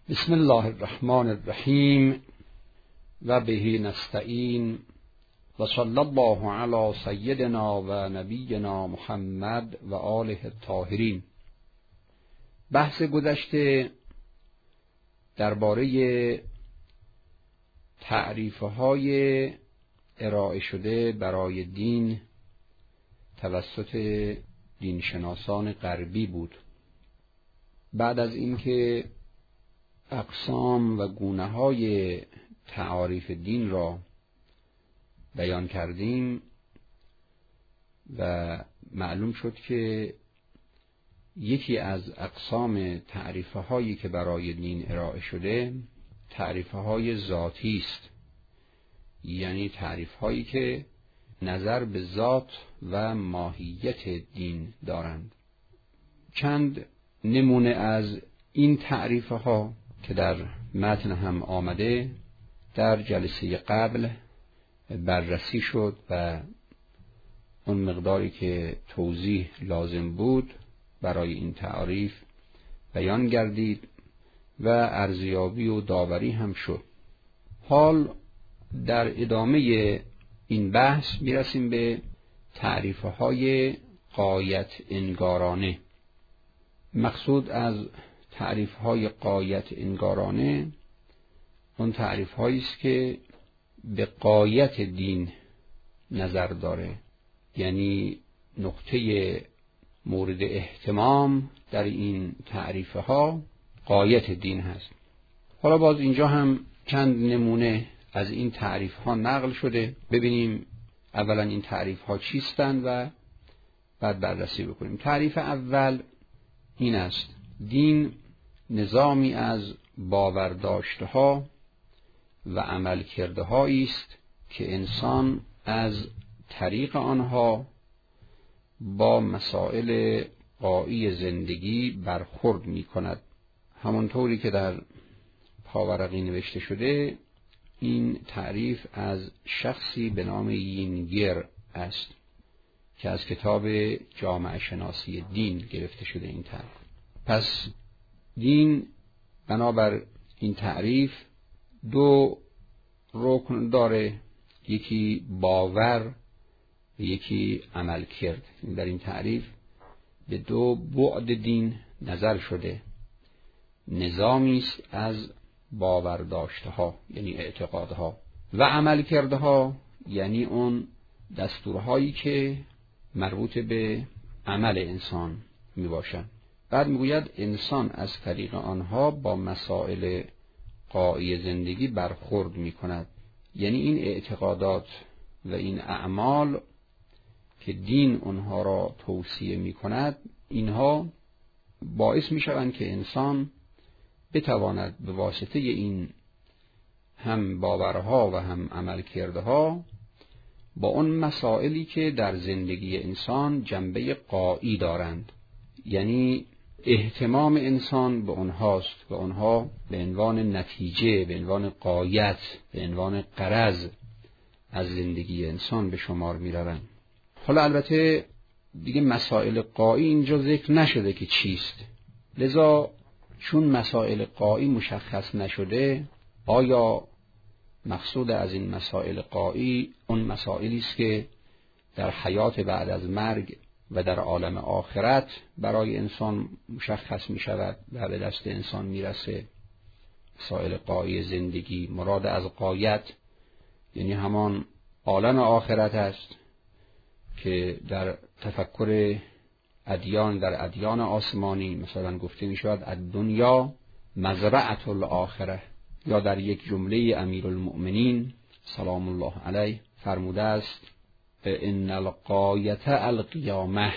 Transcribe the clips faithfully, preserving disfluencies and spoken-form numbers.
بسم الله الرحمن الرحیم و به نستعین و صلی الله علی سیدنا و نبینا محمد و آله الطاهرین. بحث گذشته درباره تعریف‌های ارائه شده برای دین توسط دینشناسان غربی بود. بعد از اینکه اقسام و گونه‌های تعاریف دین را بیان کردیم و معلوم شد که یکی از اقسام تعریف‌هایی که برای دین ارائه شده تعریف‌های ذاتی است، یعنی تعریف‌هایی که نظر به ذات و ماهیت دین دارند. چند نمونه از این تعریف‌ها که در متن هم آمده در جلسه قبل بررسی شد و اون مقداری که توضیح لازم بود برای این تعریف بیان گردید و ارزیابی و داوری هم شد. حال در ادامه این بحث میرسیم به تعریف‌های غایت انگارانه. مقصود از تعریف‌های غایت انگارانه اون تعریف‌هایی است که به غایت دین نظر داره، یعنی نقطه مورد اهتمام در این تعریف‌ها غایت دین هست. حالا باز اینجا هم چند نمونه از این تعریف‌ها نقل شده، ببینیم اولا این تعریف‌ها چیستند و بعد بررسی بکنیم. تعریف اول این است: دین نظامی از باورداشته‌ها و عملکرده‌هایی است که انسان از طریق آنها با مسائل غایی زندگی برخورد می‌کند. همونطوری که در پاورقی نوشته شده، این تعریف از شخصی به نام یینگر است که از کتاب جامعه شناسی دین گرفته شده این تعریف. پس دین بنابر این تعریف دو رکن داره، یکی باور و یکی عمل کرد. در این تعریف به دو بعد دین نظر شده: نظامی است از باورداشته‌ها یعنی اعتقادها و عمل کردها یعنی اون دستورهایی که مربوط به عمل انسان می باشند. بعد میگوید انسان از طریق آنها با مسائل غایی زندگی برخورد می کند، یعنی این اعتقادات و این اعمال که دین اونها را توصیه می کند، اینها باعث می شوند که انسان بتواند به واسطه این هم باورها و هم عمل کردها با اون مسائلی که در زندگی انسان جنبه غایی دارند، یعنی اهتمام انسان به اونهاست و اونها به عنوان نتیجه، به عنوان غایت، به عنوان غرض از زندگی انسان به شمار می روند. حالا البته دیگه مسائل غایی اینجا ذکر نشده که چیست، لذا چون مسائل غایی مشخص نشده، آیا مقصود از این مسائل غایی اون مسائلی است که در حیات بعد از مرگ و در عالم آخرت برای انسان مشخص می شود و به دست انسان می رسه؟ مسائل غایی زندگی، مراد از غایت یعنی همان عالم آخرت است که در تفکر ادیان، در ادیان آسمانی مثلا گفته می شود الدنیا مزرعة الاخره، یا در یک جمله امیرالمؤمنین سلام الله علیه فرموده است ان الغایة القیامه.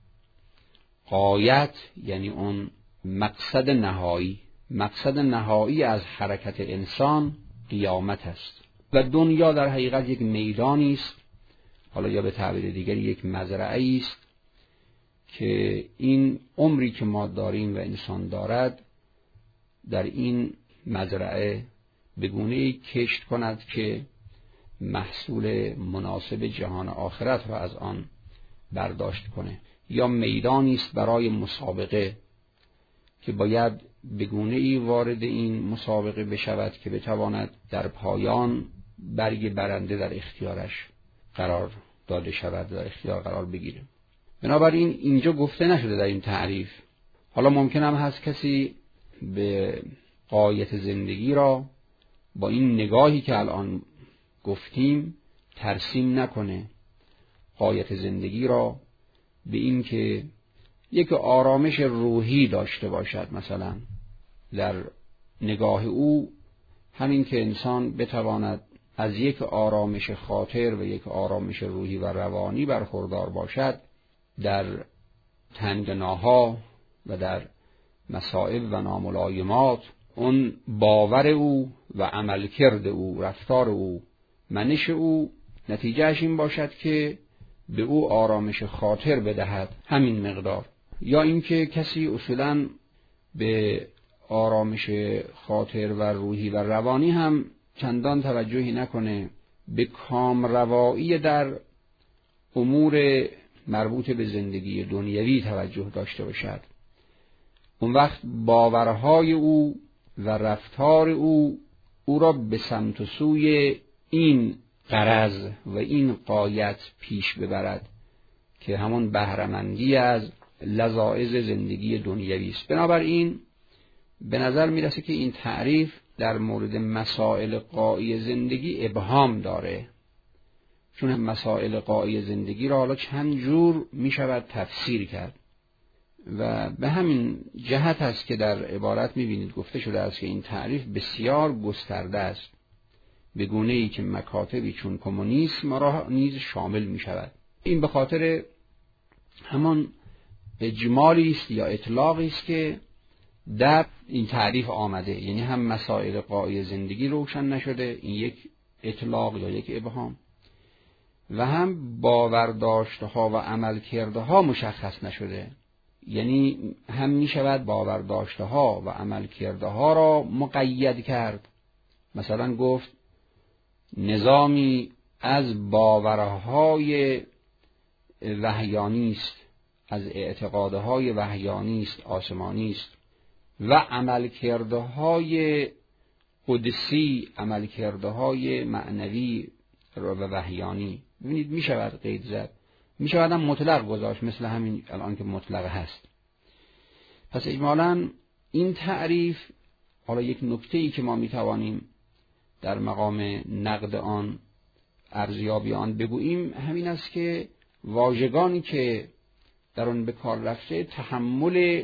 غایت یعنی اون مقصد نهایی، مقصد نهایی از حرکت انسان قیامت است و دنیا در حقیقت یک میدانی است، حالا یا به تعبیر دیگری یک مزرعه است که این عمری که ما داریم و انسان دارد در این مزرعه به گونه‌ای کشت کند که محصول مناسب جهان آخرت را از آن برداشت کنه، یا میدانی است برای مسابقه که باید به گونه‌ای وارد این مسابقه بشود که بتواند در پایان برگ برنده در اختیارش قرار داده شود، در اختیار قرار بگیره. بنابراین اینجا گفته نشده در این تعریف. حالا ممکن هم هست کسی به غایت زندگی را با این نگاهی که الان گفتیم ترسیم نکنه، غایت زندگی را به این که یک آرامش روحی داشته باشد. مثلا در نگاه او همین که انسان بتواند از یک آرامش خاطر و یک آرامش روحی و روانی برخوردار باشد در تنگناها و در مصائب و ناملایمات، اون باور او و عملکرد او، رفتار او، منش او، نتیجهش این باشد که به او آرامش خاطر بدهد، همین مقدار. یا اینکه کسی اصولاً به آرامش خاطر و روحی و روانی هم چندان توجهی نکنه، به کامروایی در امور مربوط به زندگی دنیوی توجه داشته باشد. اون وقت باورهای او و رفتار او او را به سمت و سوی این غرض و این غایت پیش ببرد که همون بهره‌مندی از لذایذ زندگی دنیوی است. بنابراین به نظر میرسه که این تعریف در مورد مسائل غایی زندگی ابهام داره، چون مسائل غایی زندگی را حالا چند جور میشود تفسیر کرد و به همین جهت است که در عبارت میبینید گفته شده است که این تعریف بسیار گسترده است، به گونه‌ای که مکاتبی چون کمونیسم را نیز شامل میشود. این به خاطر همان اجمالی است یا اطلاقی است که در این تعریف آمده، یعنی هم مسائل غایی زندگی روشن نشده، این یک اطلاق یا یک ابهام، و هم باورداشتها و عملکردها مشخص نشده، یعنی هم می شود باورداشتها و عملکردها را مقید کرد. مثلا گفت نظامی از باورهای وحیانی است، از اعتقادهای وحیانی است، آسمانی است، و عملکردهای قدسی، عملکردهای معنوی و وحیانی. ببینید می شود قید زد، می شود هم مطلق گذاشت، مثل همین الان که مطلق هست. پس اجمالاً این تعریف، حالا یک نکته‌ای که ما می توانیم در مقام نقد آن، ارزیابی آن بگوییم، همین است که واژگانی که در آن به کار رفته تحمل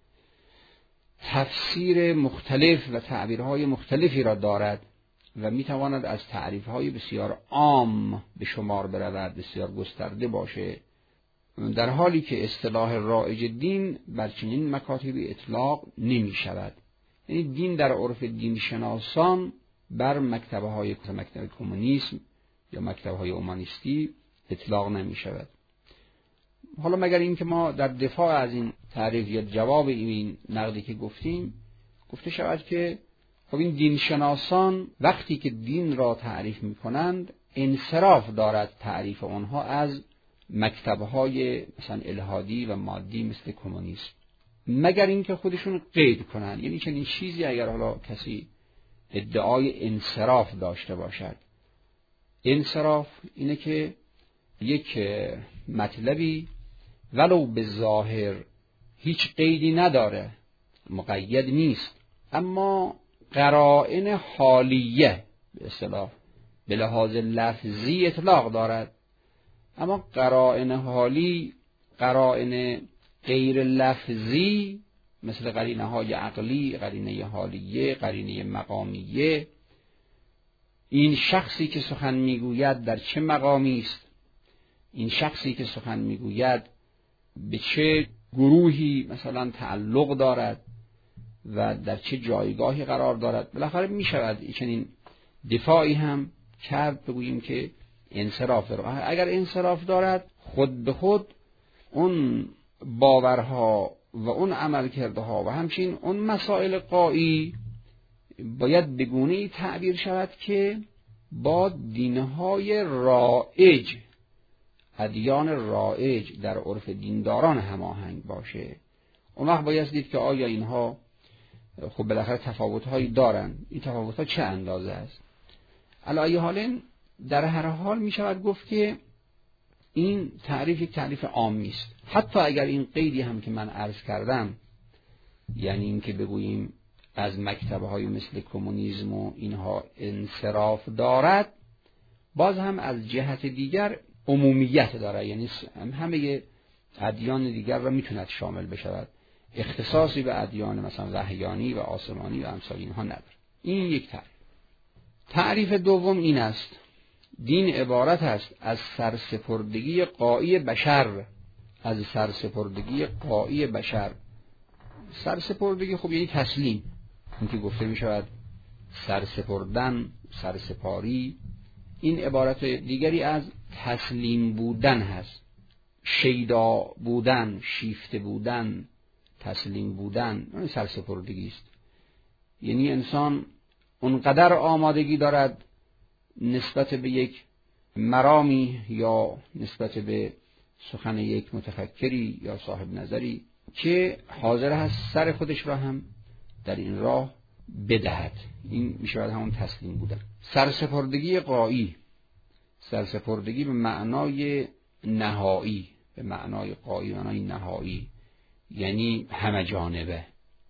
تفسیر مختلف و تعبیرهای مختلفی را دارد و میتواند از تعریفهای بسیار عام به شمار برود، بسیار گسترده باشه، در حالی که اصطلاح رایج دین بر چنین مکاتبی اطلاق نمی شود. یعنی دین در عرف دین شناسان بر مکتبه های مکتب کمونیسم یا مکتبه های اومانیستی اطلاق نمی شود. حالا مگر این که ما در دفاع از این تعریف یا جواب این نقدی که گفتیم، گفته شود که خب این دین شناسان وقتی که دین را تعریف می کنند انصراف دارد تعریف آنها از مکتبهای مثلا الحادی و مادی مثل کمونیسم، مگر اینکه خودشون قید کنند. یعنی چنین چیزی اگر حالا کسی ادعای انصراف داشته باشد، انصراف اینه که یک مطلبی ولو به ظاهر هیچ قیدی نداره، مقید نیست، اما قرائن حالیه به اصطلاح به لحاظ لفظی اطلاق دارد، اما قرائن حالی، قرائن غیر لفظی مثل قرینه های عقلی، قرینه حالیه، قرینه مقامیه، این شخصی که سخن میگوید در چه مقامی است، این شخصی که سخن میگوید به چه گروهی مثلا تعلق دارد و در چه جایگاهی قرار دارد، بالاخره می شود چنین دفاعی هم کرد، بگوییم که انصراف دارد. اگر انصراف دارد، خود به خود اون باورها و اون عملکردها و همچنین اون مسائل غایی باید به گونه‌ای تعبیر شود که با دینهای رائج، ادیان رائج در عرف دینداران هماهنگ باشه. اون وقت باید دید که آیا اینها خب بالاخره تفاوت‌هایی دارن. این تفاوت‌ها چه اندازه است؟ علی ای حال در هر حال می شود گفت که این تعریف یک تعریف عامی است. حتی اگر این قیدی هم که من عرض کردم، یعنی این که بگوییم از مکتب‌های مثل کمونیسم و اینها انصراف دارد، باز هم از جهت دیگر عمومیت دارد، یعنی همه ادیان دیگر را میتوند شامل بشود، اختصاصی به ادیان مثلا وحیانی و آسمانی و امثال اینها نداره. این یک تعریف. تعریف دوم این است: دین عبارت است از سرسپردگی قایی بشر. از سرسپردگی قایی بشر. سرسپردگی خب یعنی تسلیم. این که گفته می شود سرسپردن، سرسپاری، این عبارت دیگری از تسلیم بودن هست. شیدا بودن، شیفته بودن، تسلیم بودن، این سرسپردگی است. یعنی انسان اونقدر آمادگی دارد نسبت به یک مرامی یا نسبت به سخن یک متفکری یا صاحب نظری که حاضر هست سر خودش را هم در این راه بدهد. این میشود همون تسلیم بودن. سرسپردگی قایی، سرسپردگی به معنای نهایی، به معنای قایی معنای نهایی، یعنی همه جانبه.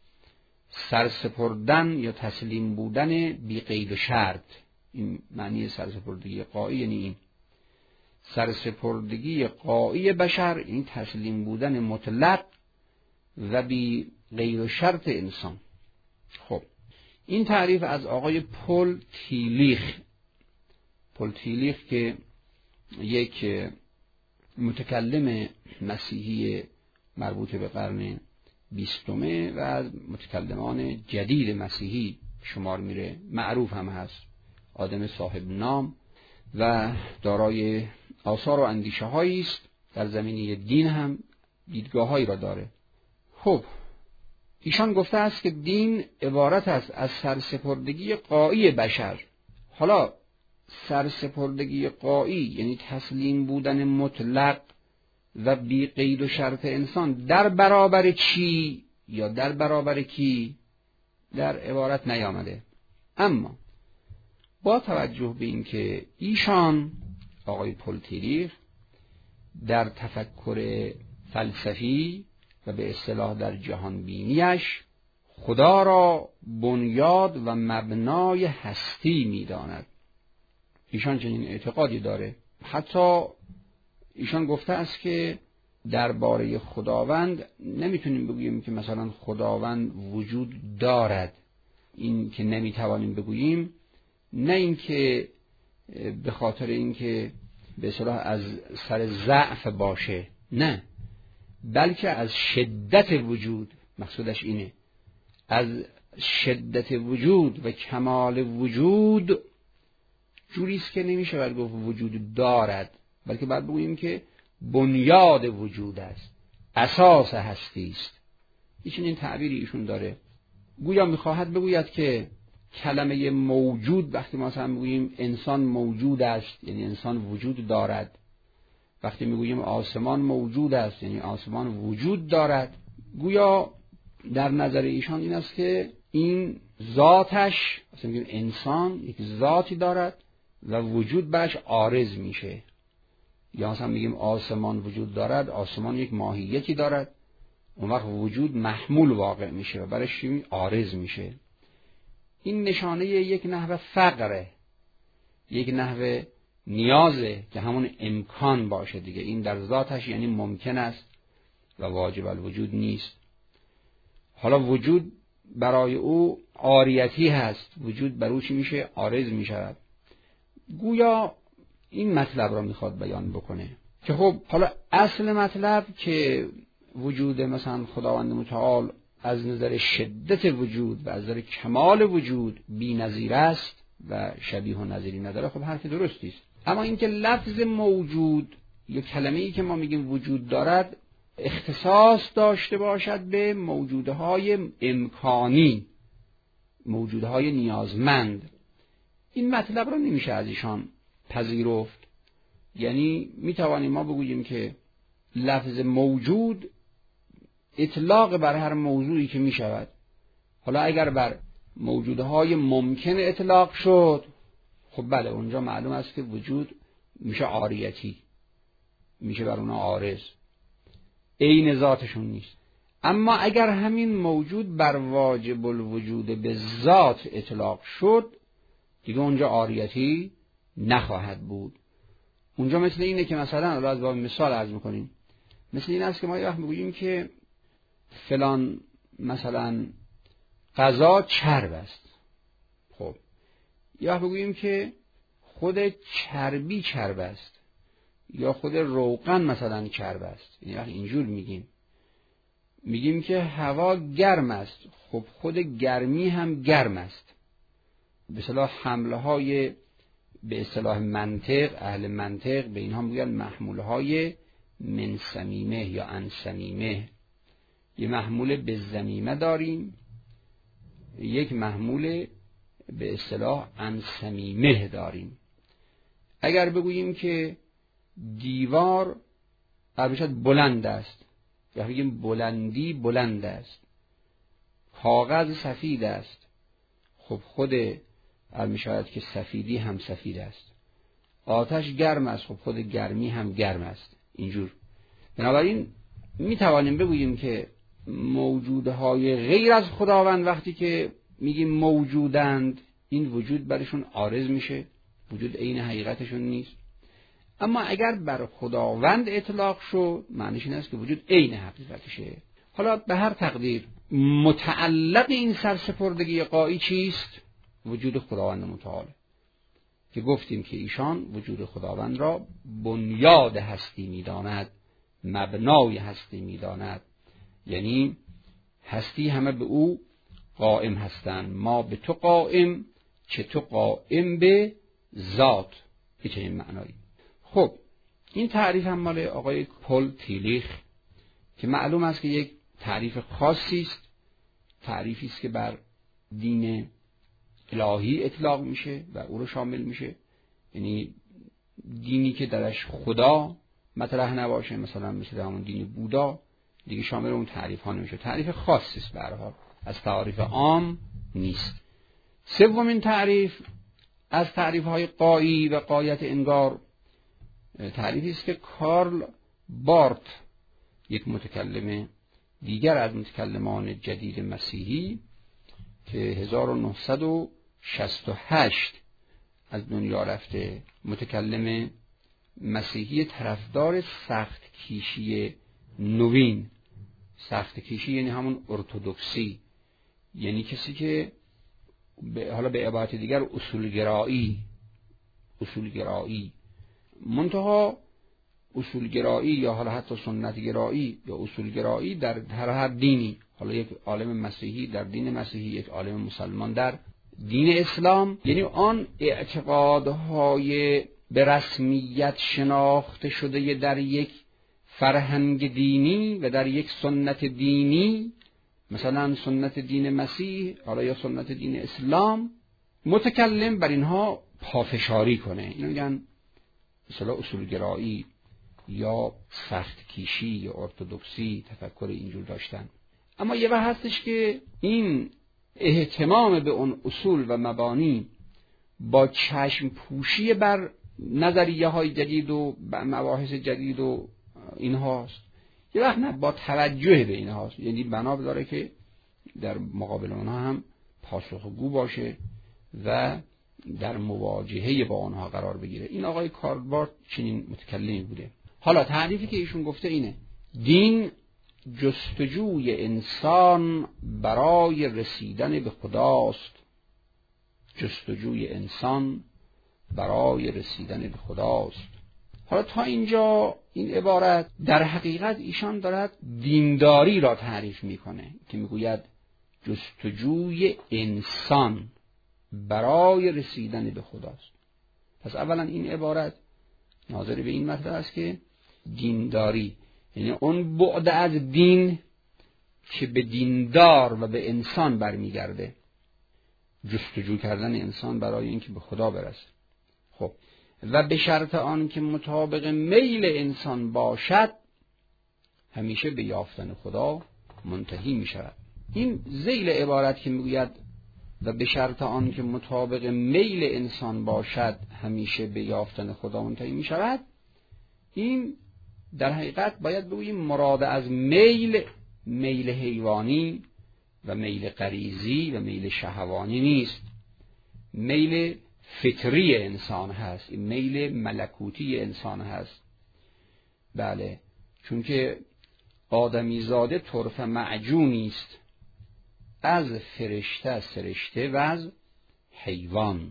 سرسپردن یا تسلیم بودن بی قید و شرط، این معنی سرسپردگی قایی. یعنی این سرسپردگی قایی بشر، این تسلیم بودن مطلق و بی قید و شرط انسان. خب این تعریف از آقای پل تیلیخ. پل تیلیخ که یک متکلم مسیحی مربوط به قرن بیستمه و از متکلمان جدید مسیحی شمار میره، معروف هم هست، آدم صاحب نام و دارای آثار و اندیشه هایی است. در زمینه دین هم دیدگاه هایی را داره. خب ایشان گفته است که دین عبارت است از سرسپردگی قایی بشر. حالا سرسپردگی قایی یعنی تسلیم بودن مطلق و بی قید و شرط انسان در برابر چی یا در برابر کی در عبارت نیامده. اما با توجه به این که ایشان آقای پل تیلیخ در تفکر فلسفی و به اصطلاح در جهان بینیش خدا را بنیاد و مبنای هستی می‌داند. ایشان چنین اعتقادی داره. حتی ایشان گفته است که درباره خداوند نمیتونیم بگوییم که مثلا خداوند وجود دارد. این که نمیتوانیم بگوییم، نه اینکه به خاطر اینکه به اصطلاح از سر ضعف باشه، نه، بلکه از شدت وجود. مقصودش اینه، از شدت وجود و کمال وجود جوریست که نمیشه باید گفت وجود دارد، بلکه باید بگوییم که بنیاد وجود است، اساس هستی است. ایشون این تعبیری ایشون داره. گویا میخواهد بگوید که کلمه موجود، وقتی ما مثلا میگوییم انسان موجود است یعنی انسان وجود دارد، وقتی میگوییم آسمان موجود است یعنی آسمان وجود دارد، گویا در نظر ایشان این است که این ذاتش، مثلا میگیم انسان یک ذاتی دارد و وجود برش عارض میشه. یا مثلا میگیم آسمان وجود دارد، آسمان یک ماهیتی دارد، اون وقت وجود محمول واقع میشه و برش عارض میشه. این نشانه یک نحو فقره، یک نحو نیازه که همون امکان باشه دیگه. این در ذاتش یعنی ممکن است و واجب الوجود نیست. حالا وجود برای او عاریتی هست، وجود بر او چی میشه؟ عارض میشود. گویا این مطلب را میخواد بیان بکنه که خب حالا اصل مطلب که وجود مثلا خداوند متعال از نظر شدت وجود و از نظر کمال وجود بی نظیر است و شبیه و نظیری نداره، خب حرف درستی است. اما اینکه لفظ موجود یا کلمه‌ای که ما میگیم وجود دارد اختصاص داشته باشد به موجودهای امکانی، موجودهای نیازمند، این مطلب را نمیشه از ایشان پذیرفت. یعنی میتوانیم ما بگوییم که لفظ موجود اطلاق بر هر موضوعی که میشود، حالا اگر بر موجودهای ممکن اطلاق شد، خب بله اونجا معلوم است که وجود میشه عاریتی، میشه بر اونها عارض، عین ذاتشون نیست. اما اگر همین موجود بر واجب الوجود به ذات اطلاق شد، دیگه اونجا عاریتی نخواهد بود. اونجا مثل اینه که مثلا الان از باب مثال عرض میکنیم، مثل این است که ما یه وقت میگوییم که فلان مثلا غذا چرب است. خب یه وقت بگوییم که خود چربی چرب است، یا خود روغن مثلا چرب است. یعنی وقت اینجور میگیم میگیم که هوا گرم است، خب خود گرمی هم گرم است. به اصطلاح حمله های به اصطلاح منطق، اهل منطق به اینها میگن محموله های من صمیمه یا عن صمیمه. یه محموله به ضمیمه داریم، یک محموله به اصطلاح عن صمیمه داریم. اگر بگوییم که دیوار البته بلند است، یا بگیم بلندی بلند است، کاغذ سفید است، خب خود میشود که سفیدی هم سفید است. آتش گرم است، خب خود گرمی هم گرم است. اینجور. بنابراین می توانیم بگوییم که موجودهای غیر از خداوند وقتی که میگیم موجودند، این وجود برشون عارض میشه، وجود عین حقیقتشون نیست. اما اگر بر خداوند اطلاق شد، معنیش این است که وجود عین حقیقتشه. حالا به هر تقدیر متعلق این سرسپردگی غایی چیست؟ وجود خداوند متعال، که گفتیم که ایشان وجود خداوند را بنیاد هستی میداند، مبنای هستی میداند. یعنی هستی همه به او قائم هستند. ما به تو قائم، چه تو قائم به ذات. به چه این معنایی؟ خب این تعریف هم مال آقای پل تیلیخ که معلوم است که یک تعریف خاصی است، تعریفی است که بر دین الهی اطلاق میشه و او رو شامل میشه. یعنی دینی که درش خدا مطرح نباشه، مثلا مثل همون دین بودا، دیگه شامل اون تعریف ها نمیشه. تعریف خاصی است، به هر حال از تعریف عام نیست. سومین تعریف از تعریف های غایی و غایت انگار تعریفی است که کارل بارت، یک متکلم دیگر از متکلمان جدید مسیحی که هزار و نهصد و شصت و هشت از دنیا رفته، متکلم مسیحی طرفدار سخت کیشی نوین. سخت کیشی یعنی همون ارتودکسی، یعنی کسی که به حالا به عبارت دیگر اصولگرایی اصولگرایی منتها اصولگرایی یا حالا حتی سنتگرایی یا اصولگرایی در هر هر دینی، حالا یک عالم مسیحی در دین مسیحی، یک عالم مسلمان در دین اسلام، یعنی آن اعتقادهای به رسمیت شناخته شده در یک فرهنگ دینی و در یک سنت دینی، مثلا سنت دین مسیح حالا یا سنت دین اسلام، متکلم بر اینها پافشاری کنه. اینو میگن مثلا اصولگرایی یا سخت کیشی یا ارتودکسی، تفکر اینجور داشتن. اما یه وقت هستش که این اهتمام به اون اصول و مبانی با چشم پوشی بر نظریه های جدید و مباحث جدید و اینهاست، یه وقت نه با توجه به اینهاست، یعنی بنا داره که در مقابل اونها هم پاسخگو باشه و در مواجهه با آنها قرار بگیره. این آقای کارل بارت چنین متکلمی بوده. حالا تعریفی که ایشون گفته اینه: دین جستجوی انسان برای رسیدن به خداست. جستجوی انسان برای رسیدن به خداست. حالا تا اینجا این عبارت در حقیقت ایشان دارد دینداری را تعریف میکنه که میگوید جستجوی انسان برای رسیدن به خداست. پس اولا این عبارت ناظر به این مطلب است که دینداری یعنی اون بعد از دین که به دیندار و به انسان برمیگرده، جستجو کردن انسان برای اینکه به خدا برسه. خب و به شرط آن که مطابق میل انسان باشد، همیشه به یافتن خدا منتهی می شود. این ذیل عبارت که میگوید و به شرط آن که مطابق میل انسان باشد همیشه به یافتن خدا منتهی می شود، این در حقیقت باید بگوییم مراد از میل میل حیوانی و میل غریزی و میل شهوانی نیست، میل فطری انسان هست، میل ملکوتی انسان هست. بله، چون که آدمی زاده طرف معجونی است، از فرشته سرشته و از حیوان.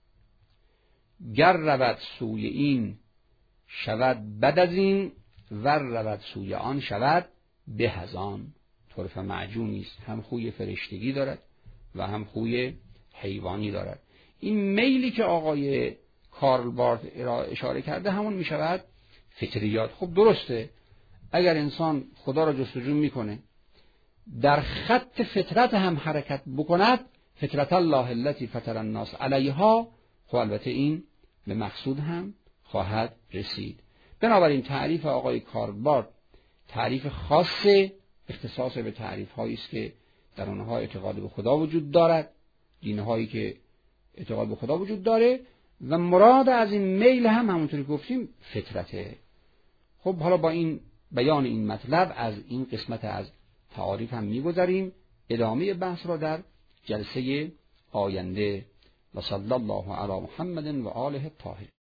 گر رود سوی این شود بد از این، ور رود سوی آن شود به از آن. طرف معجونی است، هم خوی فرشتگی دارد و هم خوی حیوانی دارد. این میلی که آقای کارل بارت اشاره کرده همون می شود فطریات. خب درسته، اگر انسان خدا را جستجو میکنه در خط فطرت هم حرکت بکند، فطرت الله التي فطر الناس علیها، خب البته این به مقصود هم خواهد رسید. بنابراین تعریف آقای کارل بارت تعریف خاص، اختصاص به تعریف هایی است که در آنها اعتقاد به خدا وجود دارد، دینهایی که اعتقاد به خدا وجود داره، و مراد از این میل هم همونطوری گفتیم فطرته. خب حالا با این بیان این مطلب از این قسمت از تعاریف هم می‌گذریم، ادامه بحث را در جلسه آینده. و صلی الله علی محمد و آله الطاهرین.